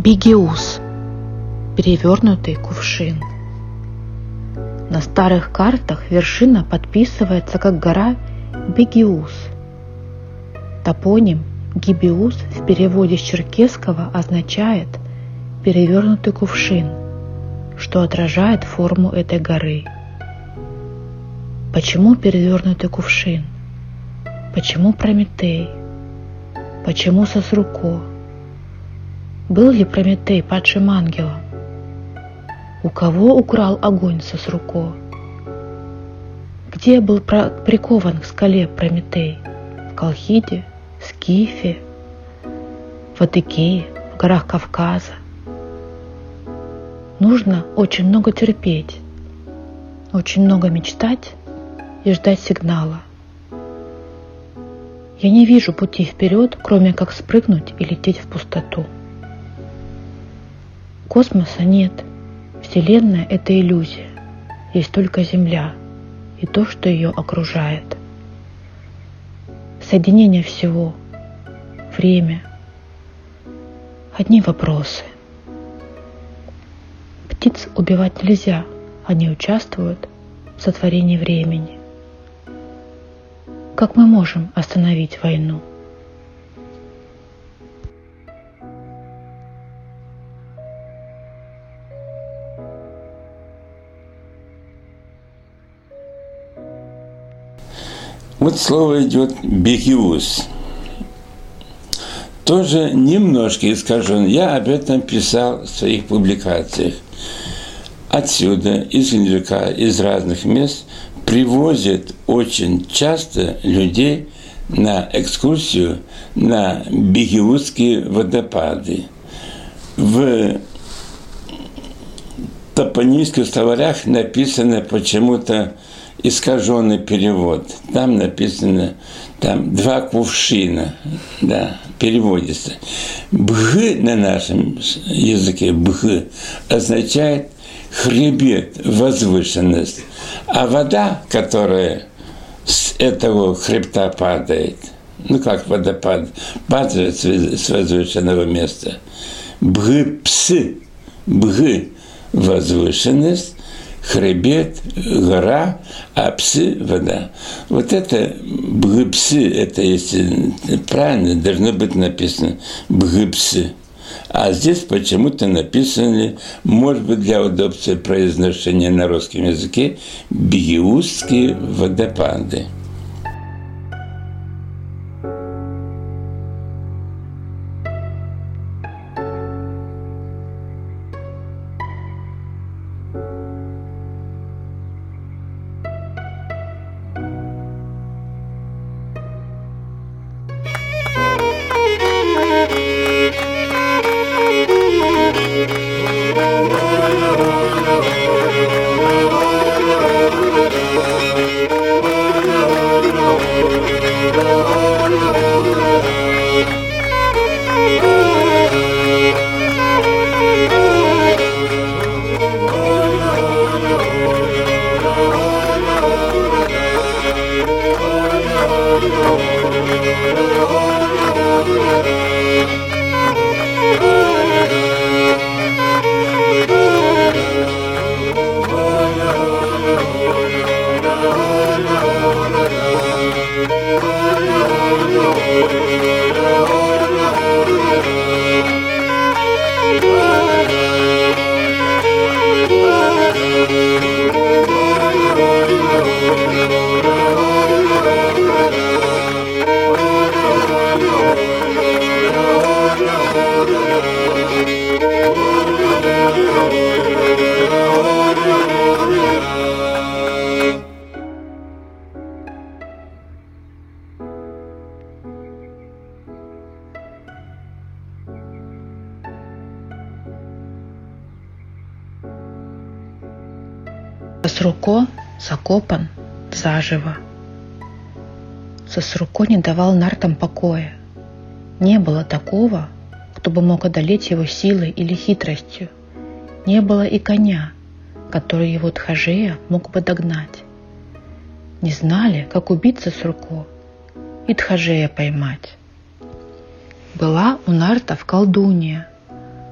Бигеус – перевернутый кувшин. На старых картах вершина подписывается как гора Бигеус. Топоним Гибеус в переводе с черкесского означает «перевернутый кувшин», что отражает форму этой горы. Почему перевернутый кувшин? Почему Прометей? Почему Сосруко? Был ли Прометей падшим ангелом? У кого украл огонь Сосруко? Где был прикован к скале Прометей? В Колхиде? Скифе? В Адыгее? В горах Кавказа? Нужно очень много терпеть, очень много мечтать и ждать сигнала. Я не вижу пути вперед, кроме как спрыгнуть и лететь в пустоту. Космоса нет. Вселенная – это иллюзия. Есть только Земля и то, что ее окружает. Соединение всего, время, одни вопросы. Птиц убивать нельзя, они участвуют в сотворении времени. Как мы можем остановить войну? Вот слово идет «бигеус». Тоже немножко искажен. Я об этом писал в своих публикациях. Отсюда, из Геленджика, из разных мест привозят очень часто людей на экскурсию на Бигеусские водопады. В топонимических словарях написано почему-то искаженный перевод. Там написано, там 2 кувшина, да, переводится. Бг на нашем языке, бг, означает хребет, возвышенность. А вода, которая с этого хребта падает, ну как водопад, падает с возвышенного места. Бг-псы, бг, возвышенность, хребет, гора, а псы – вода. Вот это бг-псы, это если правильно, должно быть написано бг-псы. А здесь почему-то написано, может быть, для удобства произношения на русском языке, Бигеусские водопады. Сосруко закопан заживо. Сосруко не давал нартам покоя. Не было такого, кто бы мог одолеть его силой или хитростью. Не было и коня, который его Тхажея мог бы догнать. Не знали, как убить Сосруко и Тхажея поймать. Была у нартов колдунья,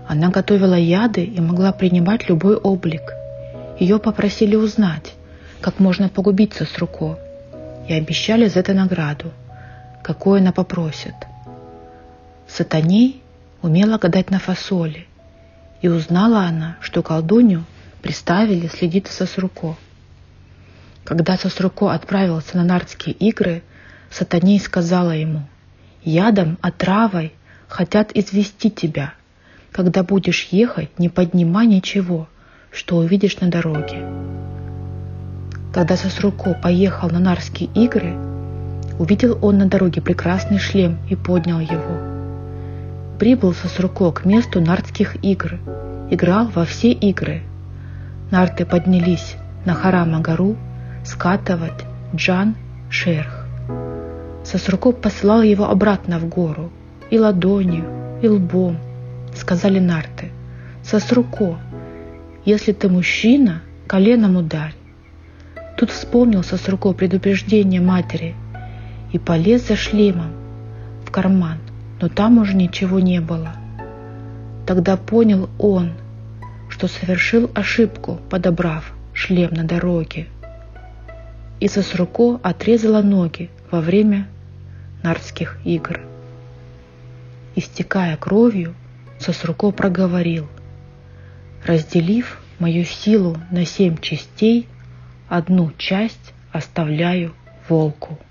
Она готовила яды и могла принимать любой облик. Ее попросили узнать, как можно погубить Сосруко, и обещали за это награду, какую она попросит. Сатаней умела гадать на фасоли, и узнала она, что колдунью приставили следить за Сосруко. Когда Сосруко отправился на нардские игры, Сатаней сказала ему: «Ядом, отравой хотят извести тебя. Когда будешь ехать, не поднимай ничего, что увидишь на дороге». Когда Сосруко поехал на нардские игры, увидел он на дороге прекрасный шлем и поднял его. Прибыл Сосруко к месту нардских игр, играл во все игры. Нарты поднялись на Харама-гору скатывать Джан-Шерх. Сосруко посылал его обратно в гору, и ладонью, и лбом. Сказали нарты: «Сосруко, если ты мужчина, коленом ударь». Тут вспомнил Сосруко предупреждение матери и полез за шлемом в карман, но там уже ничего не было. Тогда понял он, что совершил ошибку, подобрав шлем на дороге. И Сосруко отрезала ноги во время нардских игр. Истекая кровью, Сосруко проговорил: «Разделив мою силу на 7 частей, одну часть оставляю волку».